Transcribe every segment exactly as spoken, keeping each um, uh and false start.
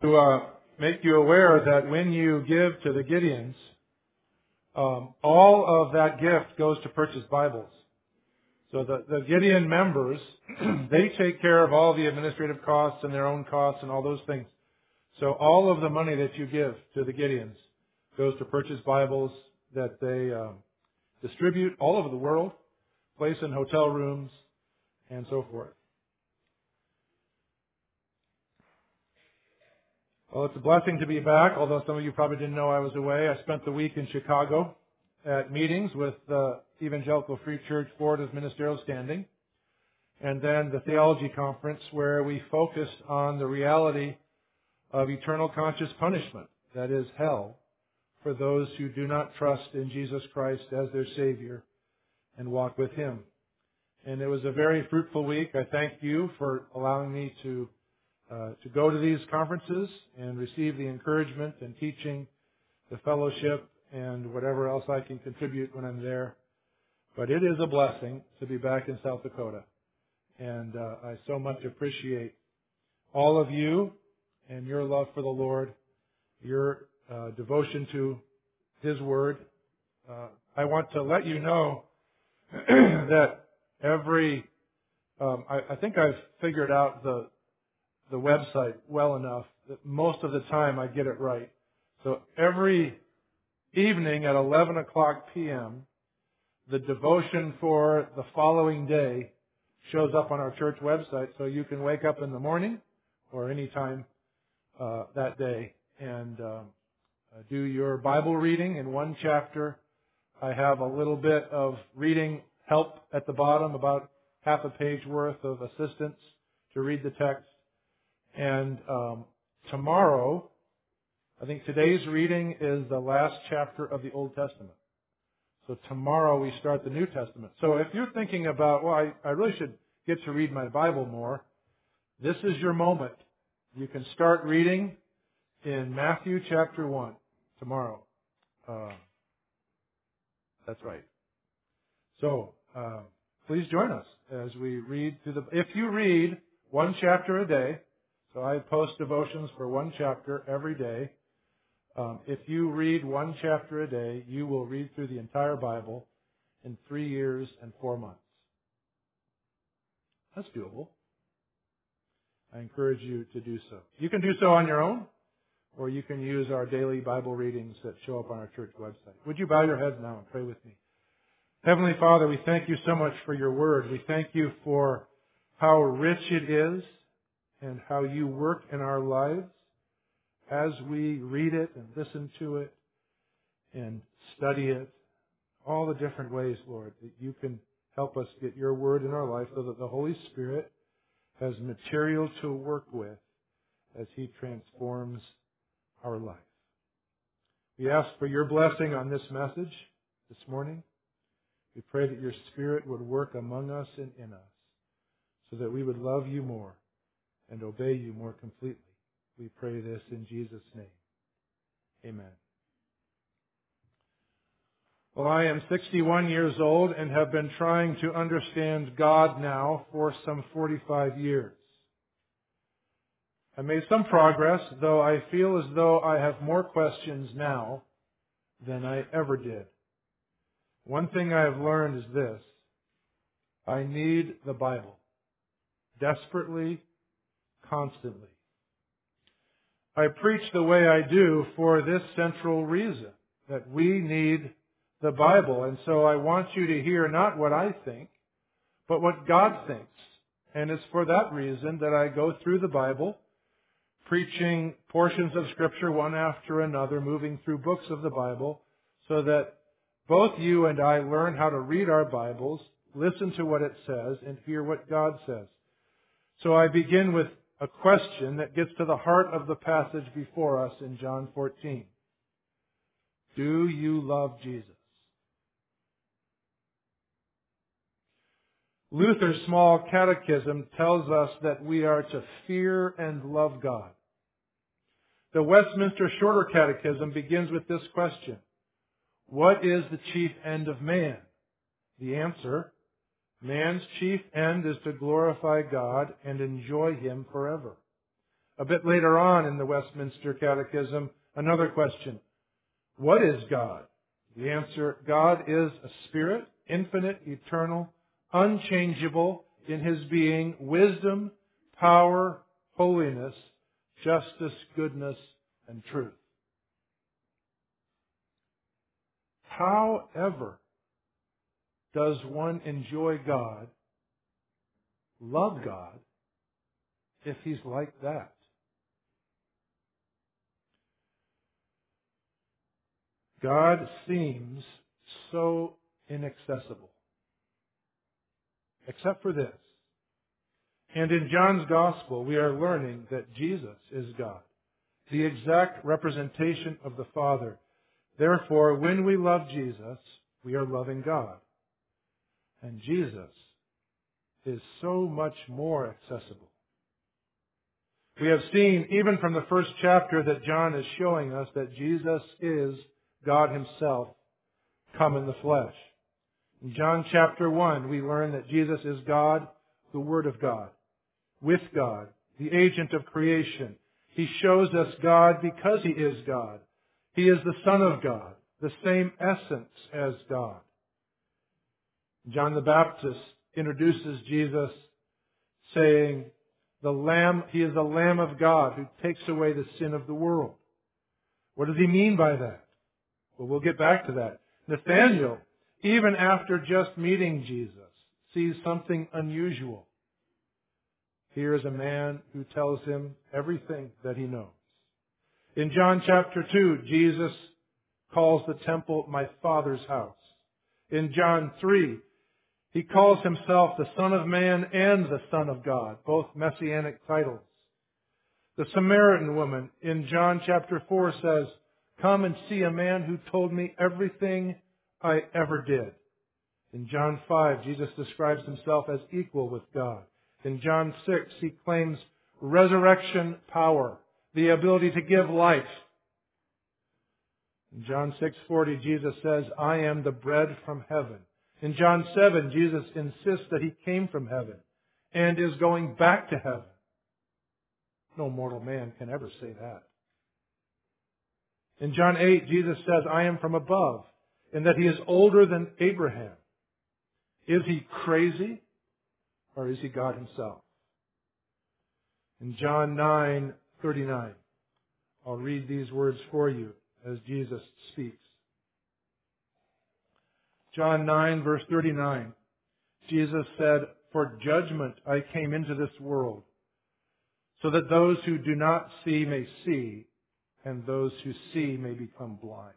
to uh, make you aware that when you give to the Gideons, um, all of that gift goes to purchase Bibles. So the, the Gideon members, they take care of all the administrative costs and their own costs and all those things. So all of the money that you give to the Gideons goes to purchase Bibles that they um, distribute all over the world, place in hotel rooms, and so forth. Well, it's a blessing to be back, although some of you probably didn't know I was away. I spent the week in Chicago at meetings with the Evangelical Free Church Florida's Ministerial Standing, and then the Theology Conference, where we focused on the reality of eternal conscious punishment, that is, hell, for those who do not trust in Jesus Christ as their Savior and walk with Him. And it was a very fruitful week. I thank you for allowing me to uh, to go to these conferences and receive the encouragement and teaching, the fellowship, and whatever else I can contribute when I'm there. But it is a blessing to be back in South Dakota. And uh, I so much appreciate all of you and your love for the Lord, your uh, devotion to His Word. Uh, I want to let you know that every, um, I, I think I've figured out the the website well enough that most of the time I get it right. So every evening at eleven o'clock p.m., the devotion for the following day shows up on our church website, so you can wake up in the morning or any time uh, that day and uh, do your Bible reading in one chapter. I have a little bit of reading help at the bottom, about half a page worth of assistance to read the text. And um, tomorrow, I think today's reading is the last chapter of the Old Testament. So tomorrow we start the New Testament. So if you're thinking about, well, I, I really should get to read my Bible more, this is your moment. You can start reading in Matthew chapter one tomorrow. Uh, that's right. So uh, please join us as we read through the. If you read one chapter a day, so I post devotions for one chapter every day. Um, if you read one chapter a day, you will read through the entire Bible in three years and four months. That's doable. I encourage you to do so. You can do so on your own, or you can use our daily Bible readings that show up on our church website. Would you bow your heads now and pray with me? Heavenly Father, we thank you so much for your word. We thank you for how rich it is and how you work in our lives as we read it and listen to it and study it. All the different ways, Lord, that you can help us get your word in our life so that the Holy Spirit has material to work with as He transforms our life. We ask for your blessing on this message this morning. We pray that your Spirit would work among us and in us so that we would love you more and obey you more completely. We pray this in Jesus' name. Amen. Well, I am sixty-one years old and have been trying to understand God now for some forty-five years. I made some progress, though I feel as though I have more questions now than I ever did. One thing I have learned is this: I need the Bible desperately, constantly. I preach the way I do for this central reason, that we need the Bible. And so I want you to hear not what I think, but what God thinks. And it's for that reason that I go through the Bible, preaching portions of Scripture one after another, moving through books of the Bible, so that both you and I learn how to read our Bibles, listen to what it says, and hear what God says. So I begin with a question that gets to the heart of the passage before us in John fourteen. Do you love Jesus? Luther's Small Catechism tells us that we are to fear and love God. The Westminster Shorter Catechism begins with this question: what is the chief end of man? The answer: man's chief end is to glorify God and enjoy Him forever. A bit later on in the Westminster Catechism, another question. What is God? The answer, God is a spirit, infinite, eternal, unchangeable in His being, wisdom, power, holiness, justice, goodness, and truth. However, does one enjoy God, love God, if He's like that? God seems so inaccessible. Except for this. And in John's Gospel, we are learning that Jesus is God, the exact representation of the Father. Therefore, when we love Jesus, we are loving God. And Jesus is so much more accessible. We have seen, even from the first chapter, that John is showing us that Jesus is God Himself come in the flesh. In John chapter one, we learn that Jesus is God, the Word of God, with God, the agent of creation. He shows us God because He is God. He is the Son of God, the same essence as God. John the Baptist introduces Jesus saying, the Lamb, He is the Lamb of God who takes away the sin of the world. What does He mean by that? Well, we'll get back to that. Nathanael, even after just meeting Jesus, sees something unusual. Here is a man who tells him everything that he knows. In John chapter two, Jesus calls the temple my Father's house. In John three, He calls Himself the Son of Man and the Son of God, both messianic titles. The Samaritan woman in John chapter four says, come and see a man who told me everything I ever did. In John five, Jesus describes Himself as equal with God. In John six, He claims resurrection power, the ability to give life. In John six forty, Jesus says, I am the bread from heaven. In John seven, Jesus insists that He came from heaven and is going back to heaven. No mortal man can ever say that. In John eight, Jesus says, I am from above, and that He is older than Abraham. Is He crazy, or is He God Himself? In John nine thirty-nine, I'll read these words for you as Jesus speaks. John nine, verse thirty-nine, Jesus said, for judgment I came into this world, so that those who do not see may see, and those who see may become blind.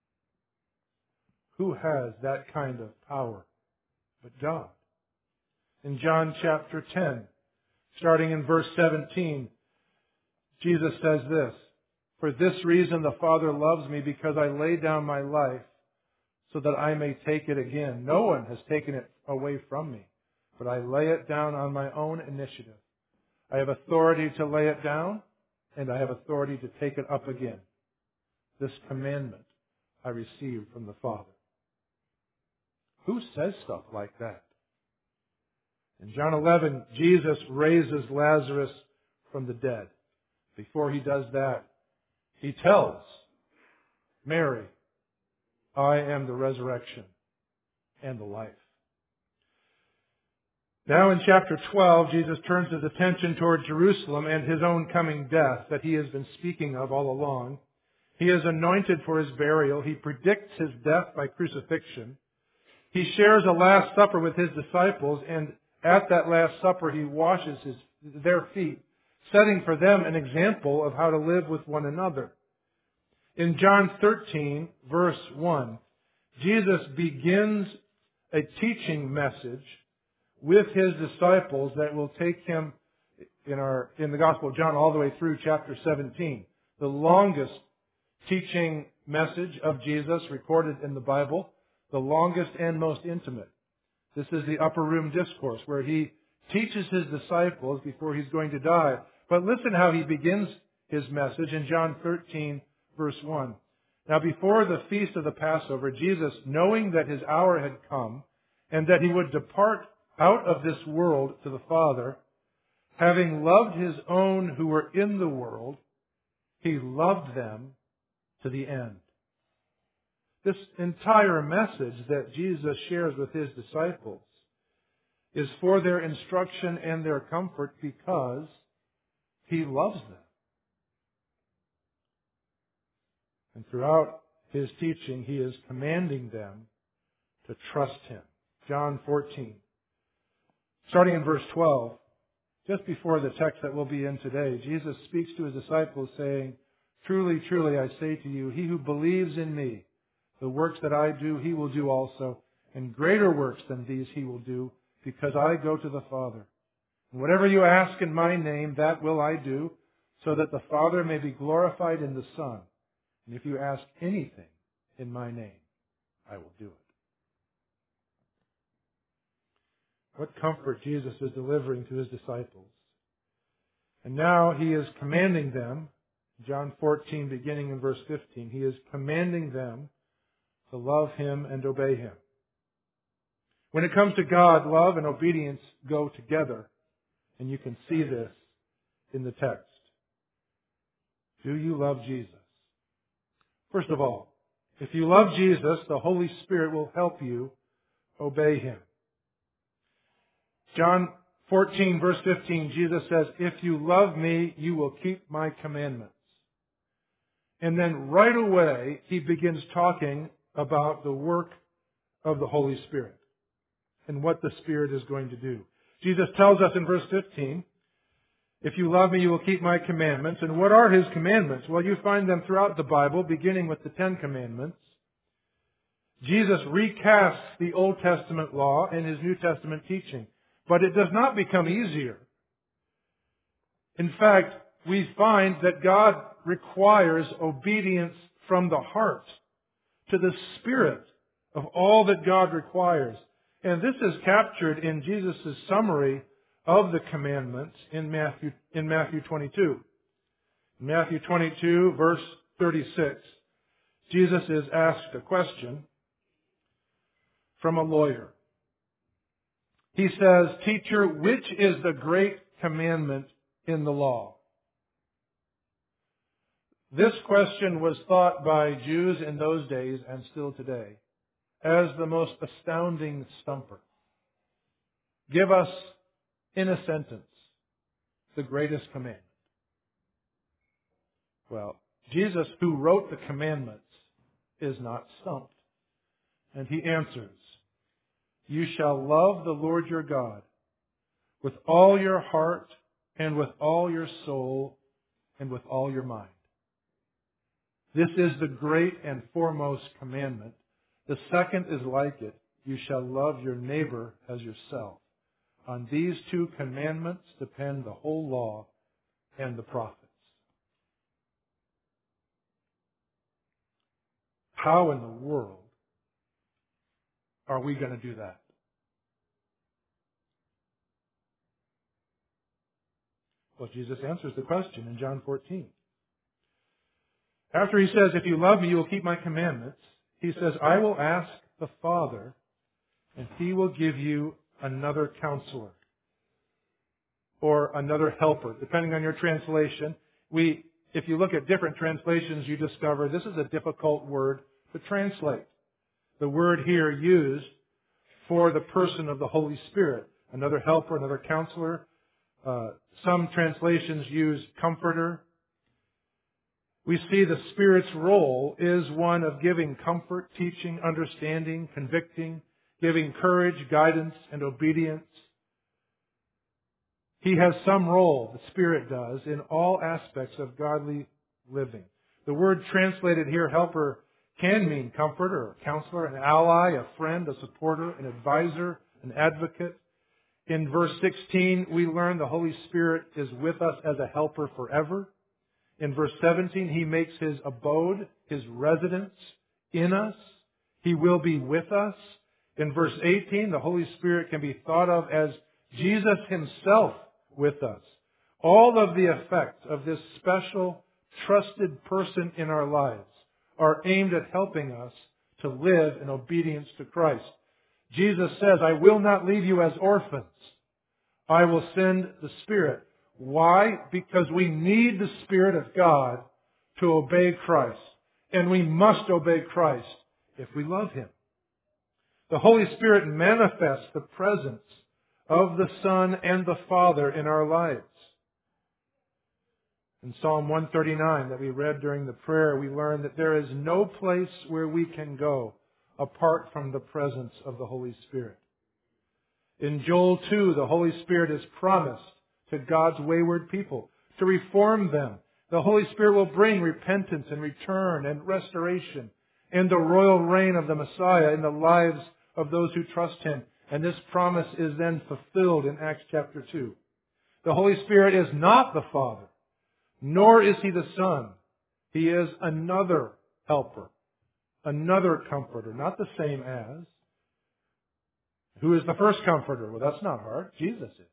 Who has that kind of power but God? In John chapter ten, starting in verse seventeen, Jesus says this, for this reason the Father loves me, because I lay down my life so that I may take it again. No one has taken it away from me, but I lay it down on my own initiative. I have authority to lay it down, and I have authority to take it up again. This commandment I received from the Father. Who says stuff like that? In John eleven, Jesus raises Lazarus from the dead. Before He does that, He tells Mary, I am the resurrection and the life. Now in chapter twelve, Jesus turns His attention toward Jerusalem and His own coming death that He has been speaking of all along. He is anointed for His burial. He predicts His death by crucifixion. He shares a Last Supper with His disciples, and at that Last Supper He washes his, their feet, setting for them an example of how to live with one another. In John thirteen, verse one, Jesus begins a teaching message with His disciples that will take Him in our in the Gospel of John all the way through chapter seventeen. The longest teaching message of Jesus recorded in the Bible, the longest and most intimate. This is the Upper Room Discourse, where He teaches His disciples before He's going to die. But listen how He begins His message in John thirteen, verse one. Now before the feast of the Passover, Jesus, knowing that His hour had come, and that He would depart out of this world to the Father, having loved His own who were in the world, He loved them to the end. This entire message that Jesus shares with His disciples is for their instruction and their comfort because He loves them. And throughout His teaching, He is commanding them to trust Him. John fourteen, starting in verse twelve, just before the text that we'll be in today, Jesus speaks to His disciples saying, "Truly, truly, I say to you, he who believes in me, the works that I do, he will do also, and greater works than these he will do, because I go to the Father. And whatever you ask in my name, that will I do, so that the Father may be glorified in the Son. And if you ask anything in my name, I will do it." What comfort Jesus is delivering to His disciples. And now He is commanding them, John fourteen, beginning in verse fifteen, He is commanding them to love Him and obey Him. When it comes to God, love and obedience go together, and you can see this in the text. Do you love Jesus? First of all, if you love Jesus, the Holy Spirit will help you obey Him. John fourteen, verse fifteen, Jesus says, "If you love me, you will keep my commandments." And then right away, He begins talking about the work of the Holy Spirit and what the Spirit is going to do. Jesus tells us in verse fifteen, "If you love me, you will keep my commandments." And what are His commandments? Well, you find them throughout the Bible, beginning with the Ten Commandments. Jesus recasts the Old Testament law and His New Testament teaching. But it does not become easier. In fact, we find that God requires obedience from the heart to the spirit of all that God requires. And this is captured in Jesus' summary of the commandments in Matthew, in Matthew twenty-two. In Matthew twenty-two, verse thirty-six, Jesus is asked a question from a lawyer. He says, "Teacher, which is the great commandment in the law?" This question was thought by Jews in those days and still today as the most astounding stumper. Give us, in a sentence, the greatest commandment. Well, Jesus, who wrote the commandments, is not stumped. And He answers, "You shall love the Lord your God with all your heart and with all your soul and with all your mind." This is the great and foremost commandment. The second is like it. You shall love your neighbor as yourself. On these two commandments depend the whole law and the prophets. How in the world are we going to do that? Well, Jesus answers the question in John fourteen. After He says, "If you love me, you will keep my commandments," He says, "I will ask the Father, and He will give you another counselor," or another helper, depending on your translation. We, if you look at different translations, you discover this is a difficult word to translate. The word here used for the person of the Holy Spirit. Another helper, another counselor. Uh, some translations use comforter. We see the Spirit's role is one of giving comfort, teaching, understanding, convicting, giving courage, guidance, and obedience. He has some role, the Spirit does, in all aspects of godly living. The word translated here, helper, can mean comforter, a counselor, an ally, a friend, a supporter, an advisor, an advocate. In verse sixteen, we learn the Holy Spirit is with us as a helper forever. In verse seventeen, He makes His abode, His residence in us. He will be with us. In verse eighteen, the Holy Spirit can be thought of as Jesus Himself with us. All of the effects of this special, trusted person in our lives are aimed at helping us to live in obedience to Christ. Jesus says, "I will not leave you as orphans. I will send the Spirit." Why? Because we need the Spirit of God to obey Christ. And we must obey Christ if we love Him. The Holy Spirit manifests the presence of the Son and the Father in our lives. In Psalm one thirty-nine that we read during the prayer, we learn that there is no place where we can go apart from the presence of the Holy Spirit. In Joel two, the Holy Spirit is promised to God's wayward people to reform them. The Holy Spirit will bring repentance and return and restoration and the royal reign of the Messiah in the lives of those who trust Him. And this promise is then fulfilled in Acts chapter two. The Holy Spirit is not the Father, nor is He the Son. He is another helper, another comforter, not the same as. Who is the first comforter? Well, that's not hard. Jesus is.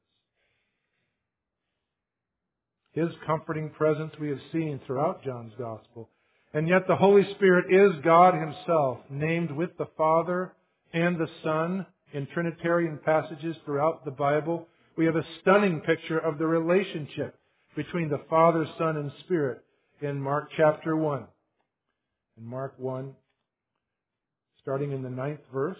His comforting presence we have seen throughout John's Gospel. And yet the Holy Spirit is God Himself, named with the Father and the Son in Trinitarian passages throughout the Bible. We have a stunning picture of the relationship between the Father, Son, and Spirit in Mark chapter one. In Mark one, starting in the ninth verse,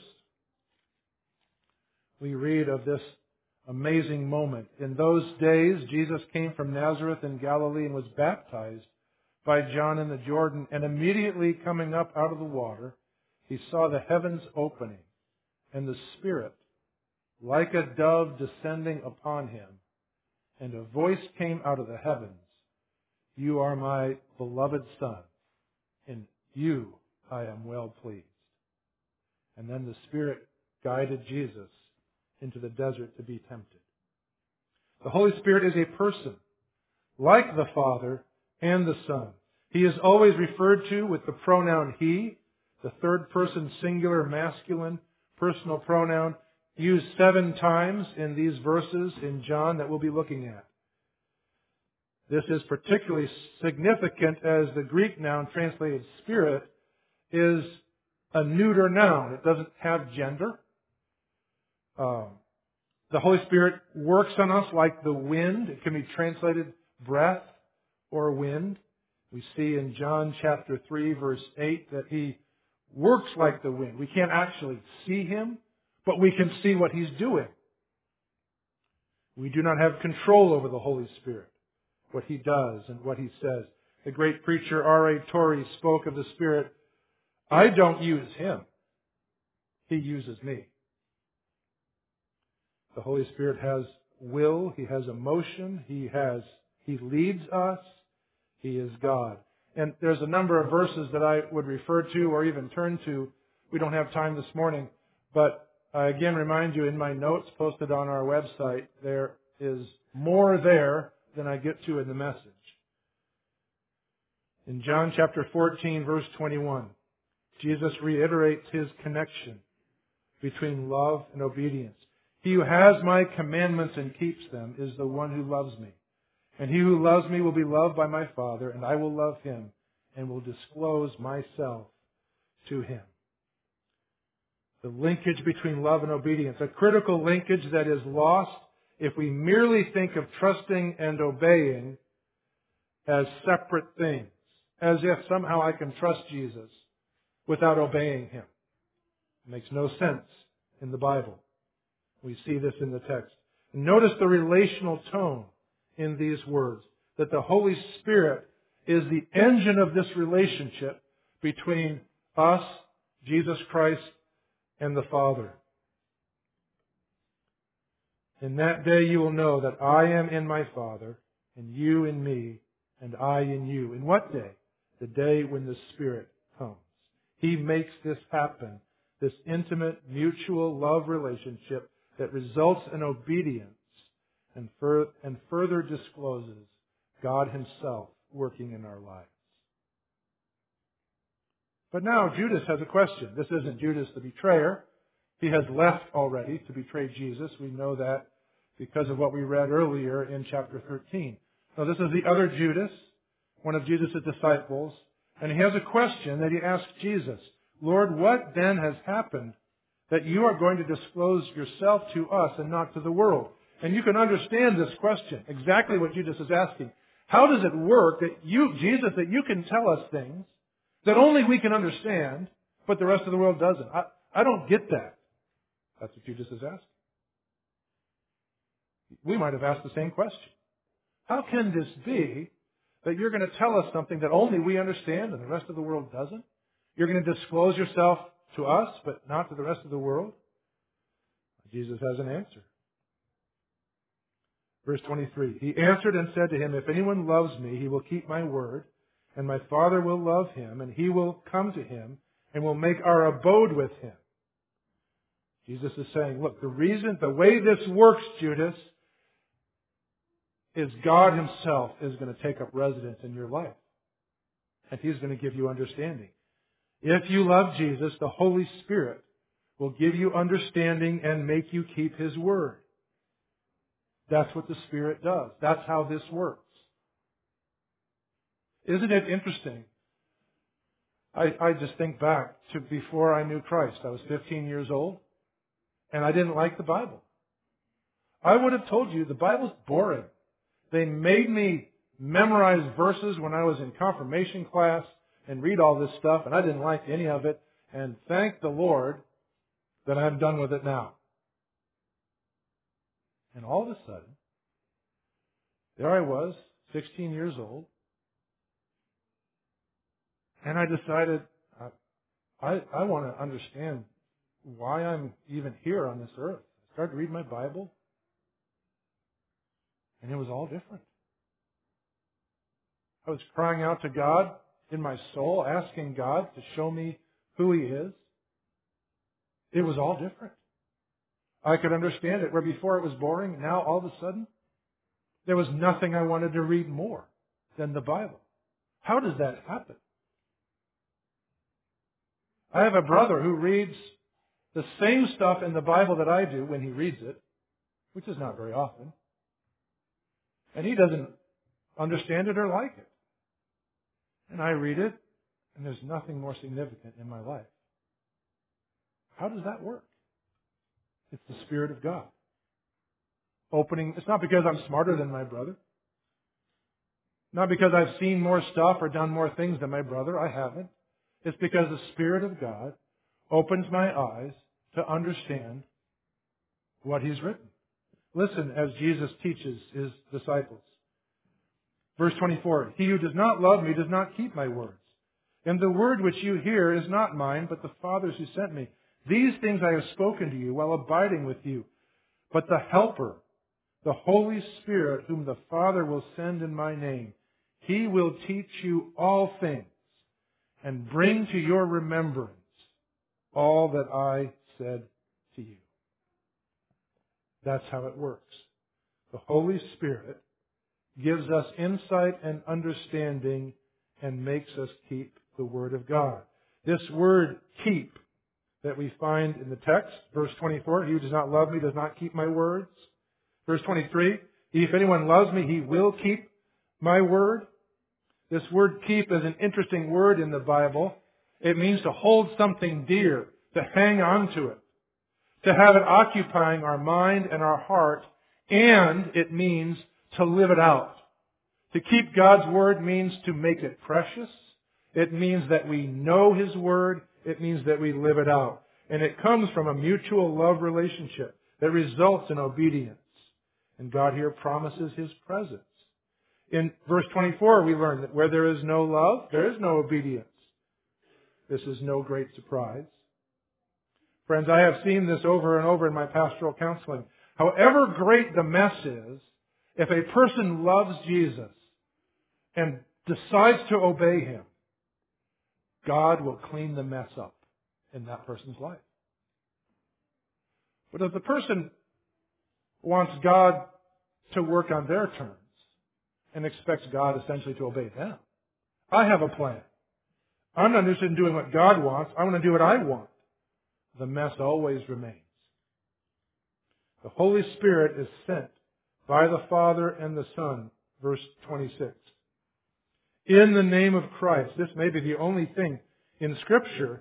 we read of this amazing moment. In those days, Jesus came from Nazareth in Galilee and was baptized by John in the Jordan. And immediately coming up out of the water, He saw the heavens opening and the Spirit, like a dove, descending upon Him. And a voice came out of the heavens, "You are my beloved Son, in You I am well pleased." And then the Spirit guided Jesus into the desert to be tempted. The Holy Spirit is a person, like the Father and the Son. He is always referred to with the pronoun He, the third person singular masculine personal pronoun, used seven times in these verses in John that we'll be looking at. This is particularly significant as the Greek noun translated Spirit is a neuter noun. It doesn't have gender. Um, the Holy Spirit works on us like the wind. It can be translated breath or wind. We see in John chapter three, verse eight, that He works like the wind. We can't actually see Him, but we can see what He's doing. We do not have control over the Holy Spirit, what He does and what He says. The great preacher R A Torrey spoke of the Spirit, "I don't use Him. He uses me." The Holy Spirit has will. He has emotion. He has, He leads us. He is God. And there's a number of verses that I would refer to or even turn to. We don't have time this morning. But I again remind you, in my notes posted on our website, there is more there than I get to in the message. In John chapter fourteen, verse twenty-one, Jesus reiterates His connection between love and obedience. "He who has my commandments and keeps them is the one who loves me. And he who loves me will be loved by my Father, and I will love him and will disclose myself to him." The linkage between love and obedience, a critical linkage that is lost if we merely think of trusting and obeying as separate things, as if somehow I can trust Jesus without obeying Him. It makes no sense in the Bible. We see this in the text. Notice the relational tone in these words, that the Holy Spirit is the engine of this relationship between us, Jesus Christ, and the Father. "In that day you will know that I am in my Father, and you in me, and I in you." In what day? The day when the Spirit comes. He makes this happen, this intimate, mutual love relationship that results in obedience and, fur- and further discloses God Himself working in our lives. But now Judas has a question. This isn't Judas the betrayer. He has left already to betray Jesus. We know that because of what we read earlier in chapter thirteen. Now this is the other Judas, one of Jesus' disciples, and he has a question that he asks Jesus. "Lord, what then has happened that you are going to disclose yourself to us and not to the world?" And you can understand this question, exactly what Judas is asking. How does it work that you, Jesus, that you can tell us things that only we can understand, but the rest of the world doesn't? I, I don't get that. That's what Judas is asking. We might have asked the same question. How can this be that you're going to tell us something that only we understand and the rest of the world doesn't? You're going to disclose yourself to us, but not to the rest of the world? Jesus has an answer. Verse twenty-three, He answered and said to him, If anyone loves me, he will keep my word, and my Father will love him, and he will come to him, and will make our abode with him. Jesus is saying, look, the reason, the way this works, Judas, is God Himself is going to take up residence in your life. And He's going to give you understanding. If you love Jesus, the Holy Spirit will give you understanding and make you keep His word. That's what the Spirit does. That's how this works. Isn't it interesting? I, I just think back to before I knew Christ. I was fifteen years old, and I didn't like the Bible. I would have told you the Bible's boring. They made me memorize verses when I was in confirmation class and read all this stuff, and I didn't like any of it. And thank the Lord that I'm done with it now. And all of a sudden, there I was, sixteen years old, and I decided I, I, I want to understand why I'm even here on this earth. I started to read my Bible, and it was all different. I was crying out to God in my soul, asking God to show me who He is. It was all different. I could understand it, where before it was boring, now all of a sudden, there was nothing I wanted to read more than the Bible. How does that happen? I have a brother who reads the same stuff in the Bible that I do when he reads it, which is not very often. And he doesn't understand it or like it. And I read it, and there's nothing more significant in my life. How does that work? It's the Spirit of God. Opening, it's not because I'm smarter than my brother. Not because I've seen more stuff or done more things than my brother. I haven't. It's because the Spirit of God opens my eyes to understand what He's written. Listen as Jesus teaches His disciples. Verse twenty-four, He who does not love me does not keep my words. And the word which you hear is not mine, but the Father's who sent me. These things I have spoken to you while abiding with you. But the Helper, the Holy Spirit, whom the Father will send in my name, He will teach you all things and bring to your remembrance all that I said to you. That's how it works. The Holy Spirit gives us insight and understanding and makes us keep the Word of God. This word, keep, that we find in the text, verse twenty-four, He who does not love me does not keep my words. Verse twenty-three, if anyone loves me, he will keep my word. This word keep is an interesting word in the Bible. It means to hold something dear, to hang on to it, to have it occupying our mind and our heart, and it means to live it out. To keep God's word means to make it precious. It means that we know His word. It means that we live it out. And it comes from a mutual love relationship that results in obedience. And God here promises His presence. In verse twenty-four, we learn that where there is no love, there is no obedience. This is no great surprise. Friends, I have seen this over and over in my pastoral counseling. However great the mess is, if a person loves Jesus and decides to obey Him, God will clean the mess up in that person's life. But if the person wants God to work on their terms and expects God essentially to obey them, I have a plan. I'm not interested in doing what God wants. I want to do what I want. The mess always remains. The Holy Spirit is sent by the Father and the Son, verse twenty-six. In the name of Christ. This may be the only thing in Scripture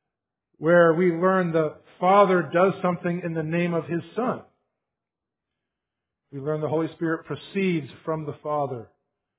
where we learn the Father does something in the name of His Son. We learn the Holy Spirit proceeds from the Father.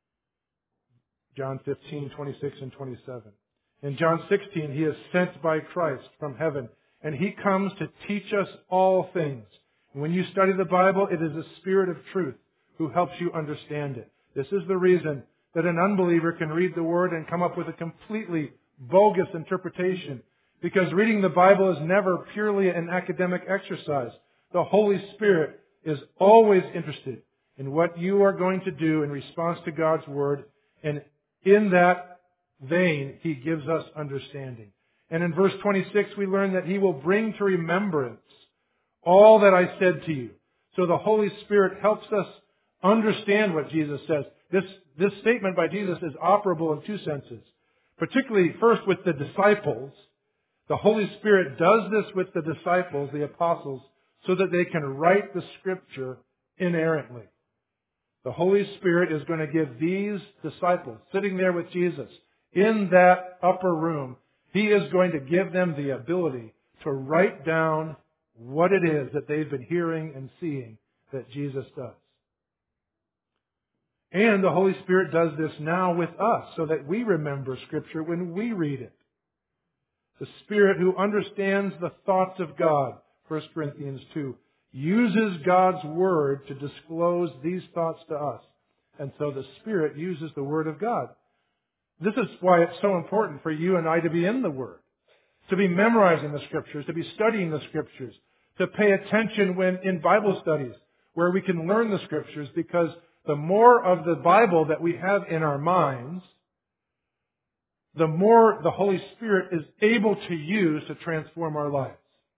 John fifteen, twenty-six and twenty-seven. In John sixteen, He is sent by Christ from heaven, and He comes to teach us all things. When you study the Bible, it is the Spirit of truth who helps you understand it. This is the reason that an unbeliever can read the Word and come up with a completely bogus interpretation, because reading the Bible is never purely an academic exercise. The Holy Spirit is always interested in what you are going to do in response to God's Word, and in that vein, He gives us understanding. And in verse twenty-six, we learn that He will bring to remembrance all that I said to you. So the Holy Spirit helps us understand what Jesus says. This, this statement by Jesus is operable in two senses. Particularly, first, with the disciples. The Holy Spirit does this with the disciples, the apostles, so that they can write the Scripture inerrantly. The Holy Spirit is going to give these disciples, sitting there with Jesus, in that upper room, He is going to give them the ability to write down what it is that they've been hearing and seeing that Jesus does. And the Holy Spirit does this now with us, so that we remember Scripture when we read it. The Spirit who understands the thoughts of God, First Corinthians two, uses God's Word to disclose these thoughts to us. And so the Spirit uses the Word of God. This is why it's so important for you and I to be in the Word, to be memorizing the Scriptures, to be studying the Scriptures, to pay attention when in Bible studies where we can learn the Scriptures, because the more of the Bible that we have in our minds, the more the Holy Spirit is able to use to transform our lives.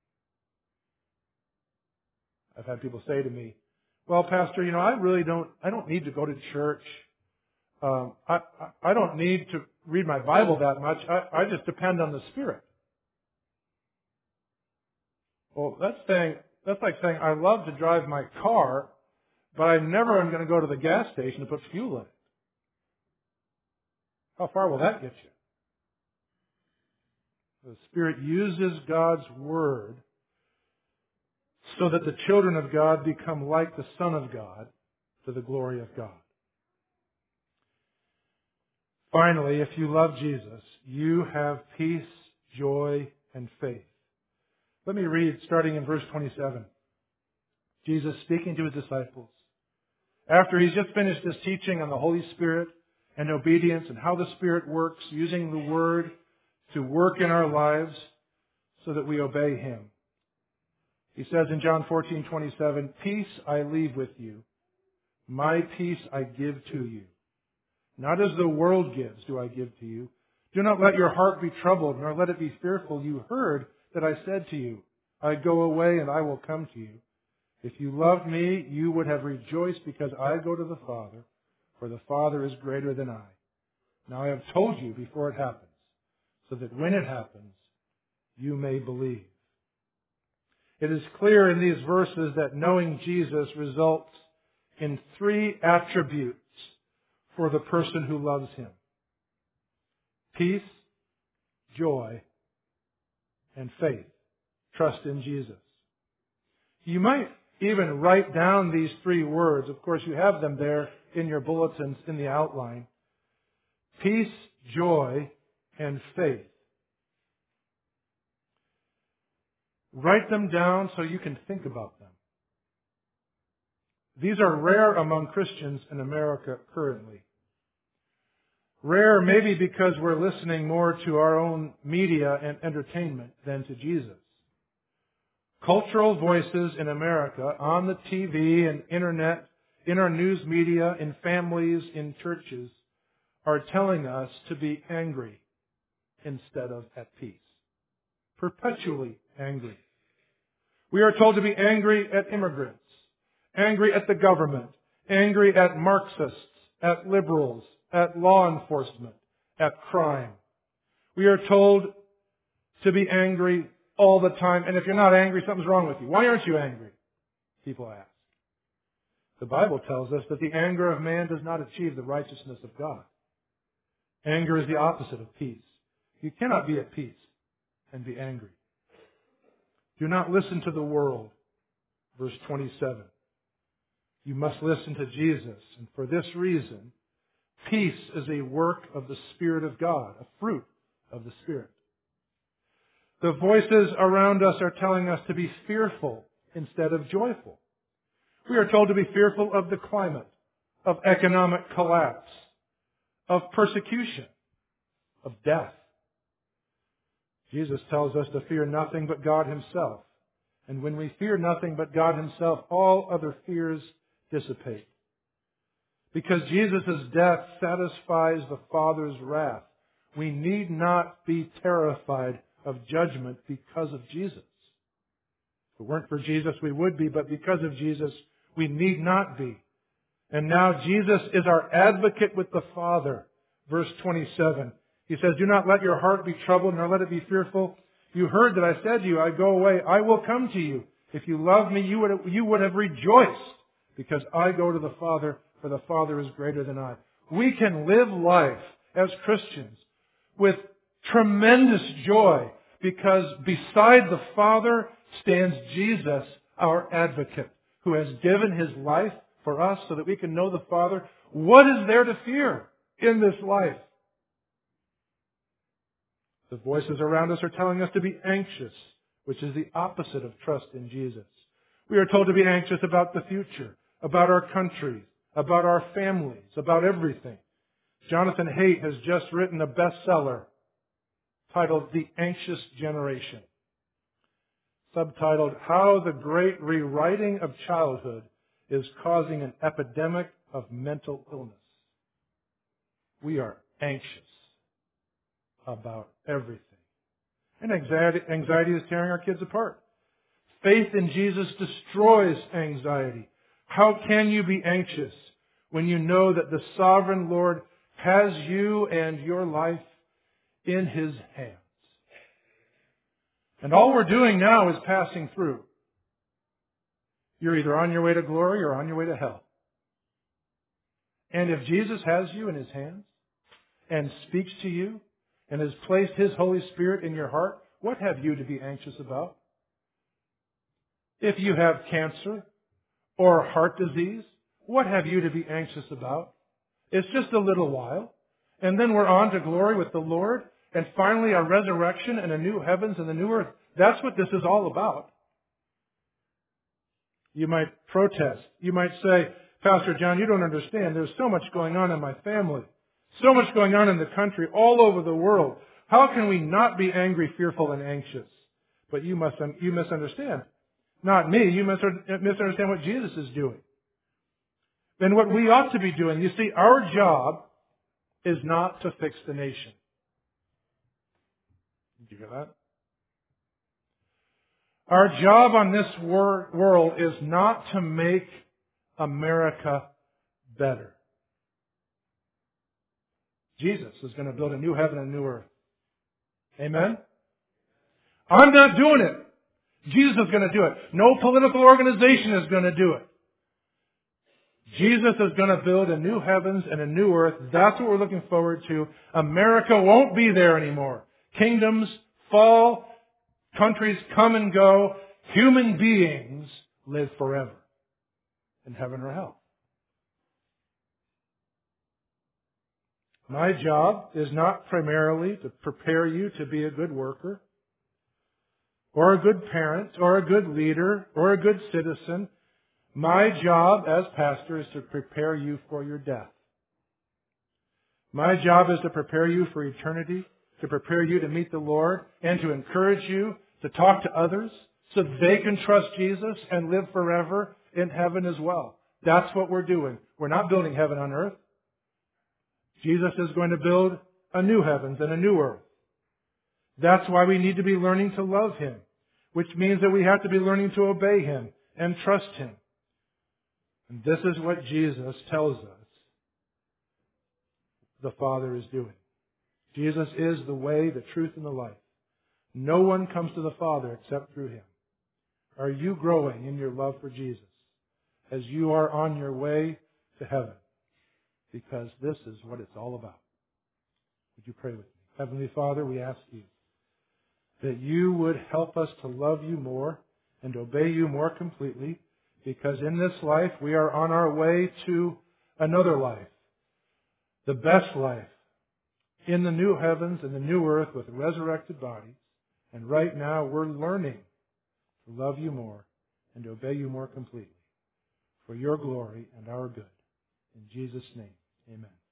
I've had people say to me, well, Pastor, you know, I really don't, I don't need to go to church. Um, I, I, I don't need to read my Bible that much. I, I just depend on the Spirit. Well, that's saying, that's like saying, I love to drive my car, but I never am going to go to the gas station to put fuel in it. How far will that get you? The Spirit uses God's Word so that the children of God become like the Son of God to the glory of God. Finally, if you love Jesus, you have peace, joy, and faith. Let me read, starting in verse twenty-seven. Jesus speaking to His disciples. After He's just finished His teaching on the Holy Spirit and obedience and how the Spirit works, using the Word to work in our lives so that we obey Him. He says in John fourteen twenty-seven, peace I leave with you. My peace I give to you. Not as the world gives do I give to you. Do not let your heart be troubled, nor let it be fearful. You heard that I said to you, I go away and I will come to you. If you loved me, you would have rejoiced because I go to the Father, for the Father is greater than I. Now I have told you before it happens, so that when it happens, you may believe. It is clear in these verses that knowing Jesus results in three attributes for the person who loves Him. Peace, joy, and faith. Trust in Jesus. You might even write down these three words. Of course, you have them there in your bulletins in the outline. Peace, joy, and faith. Write them down so you can think about them. These are rare among Christians in America currently. Rare maybe because we're listening more to our own media and entertainment than to Jesus. Cultural voices in America, on the T V and internet, in our news media, in families, in churches, are telling us to be angry instead of at peace. Perpetually angry. We are told to be angry at immigrants, angry at the government, angry at Marxists, at liberals, at law enforcement, at crime. We are told to be angry all the time, and if you're not angry, something's wrong with you. Why aren't you angry? People ask. The Bible tells us that the anger of man does not achieve the righteousness of God. Anger is the opposite of peace. You cannot be at peace and be angry. Do not listen to the world. Verse twenty-seven. You must listen to Jesus. And for this reason, peace is a work of the Spirit of God, a fruit of the Spirit. The voices around us are telling us to be fearful instead of joyful. We are told to be fearful of the climate, of economic collapse, of persecution, of death. Jesus tells us to fear nothing but God Himself. And when we fear nothing but God Himself, all other fears dissipate. Because Jesus' death satisfies the Father's wrath, we need not be terrified of judgment because of Jesus. If it weren't for Jesus, we would be, but because of Jesus, we need not be. And now Jesus is our advocate with the Father. Verse twenty-seven. He says, do not let your heart be troubled, nor let it be fearful. You heard that I said to you, I go away, I will come to you. If you love me, you would, you would have rejoiced, because I go to the Father, for the Father is greater than I. We can live life as Christians with tremendous joy, because beside the Father stands Jesus, our advocate, who has given His life for us so that we can know the Father. What is there to fear in this life? The voices around us are telling us to be anxious, which is the opposite of trust in Jesus. We are told to be anxious about the future, about our country, about our families, about everything. Jonathan Haidt has just written a bestseller titled The Anxious Generation, subtitled How the Great Rewriting of Childhood is Causing an Epidemic of Mental Illness. We are anxious about everything. And anxiety, anxiety is tearing our kids apart. Faith in Jesus destroys anxiety. How can you be anxious when you know that the sovereign Lord has you and your life in His hands? And all we're doing now is passing through. You're either on your way to glory or on your way to hell. And if Jesus has you in His hands and speaks to you and has placed His Holy Spirit in your heart, what have you to be anxious about? If you have cancer or heart disease, what have you to be anxious about? It's just a little while, and then we're on to glory with the Lord, and finally a resurrection and a new heavens and a new earth. That's what this is all about. You might protest. You might say, Pastor John, you don't understand. There's so much going on in my family. So much going on in the country, all over the world. How can we not be angry, fearful, and anxious? But you must, you misunderstand. Not me. You misunderstand what Jesus is doing. Then what we ought to be doing. You see, our job is not to fix the nation. Did you hear that? Our job on this wor- world is not to make America better. Jesus is going to build a new heaven and a new earth. Amen? I'm not doing it. Jesus is going to do it. No political organization is going to do it. Jesus is going to build a new heavens and a new earth. That's what we're looking forward to. America won't be there anymore. Kingdoms fall. Countries come and go. Human beings live forever in heaven or hell. My job is not primarily to prepare you to be a good worker, or a good parent, or a good leader, or a good citizen. My job as pastor is to prepare you for your death. My job is to prepare you for eternity, to prepare you to meet the Lord, and to encourage you to talk to others so they can trust Jesus and live forever in heaven as well. That's what we're doing. We're not building heaven on earth. Jesus is going to build a new heavens and a new earth. That's why we need to be learning to love Him, which means that we have to be learning to obey Him and trust Him. And this is what Jesus tells us the Father is doing. Jesus is the way, the truth, and the life. No one comes to the Father except through Him. Are you growing in your love for Jesus as you are on your way to heaven? Because this is what it's all about. Would you pray with me? Heavenly Father, we ask You that You would help us to love You more and obey You more completely, Because in this life, we are on our way to another life. The best life. In the new heavens and the new earth with resurrected bodies. And right now, we're learning to love you more and to obey you more completely. For your glory and our good. In Jesus' name, amen.